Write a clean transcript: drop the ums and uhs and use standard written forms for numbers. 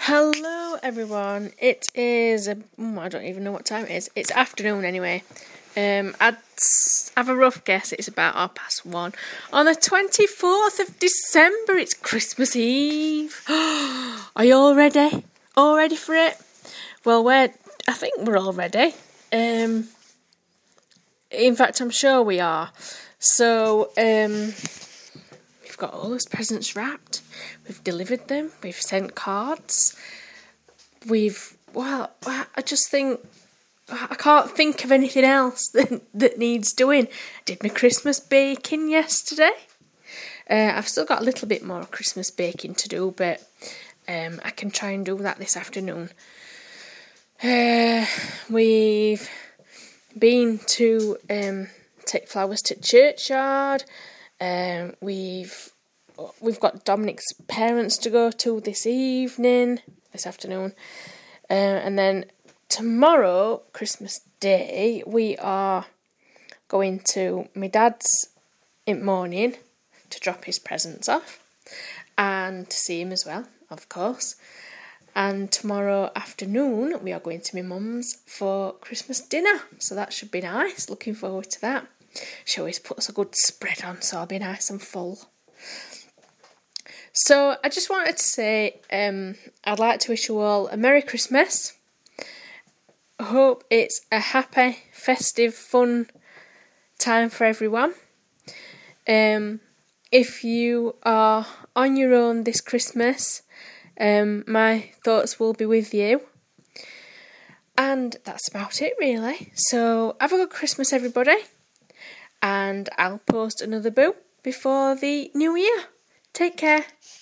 Hello everyone, it is, I don't even know what time it is, it's afternoon anyway. I'd have a rough guess it's about 1:30. On the 24th of December, it's Christmas Eve. Are you all ready? All ready for it? Well, I think we're all ready. In fact, I'm sure we are. So, we've got all those presents wrapped. We've delivered them. We've sent cards. I just think, I can't think of anything else that needs doing. I did my Christmas baking yesterday. I've still got a little bit more Christmas baking to do, but I can try and do that this afternoon. We've been to take flowers to churchyard. We've got Dominic's parents to go to this afternoon, and then tomorrow, Christmas Day, we are going to my dad's in the morning to drop his presents off and to see him as well, of course. And tomorrow afternoon, we are going to my mum's for Christmas dinner, so that should be nice. Looking forward to that. She always puts a good spread on, so I'll be nice and full. So I just wanted to say I'd like to wish you all a Merry Christmas. I hope it's a happy, festive, fun time for everyone. If you are on your own this Christmas, my thoughts will be with you. And that's about it, really. So have a good Christmas, everybody. And I'll post another boo before the new year. Take care.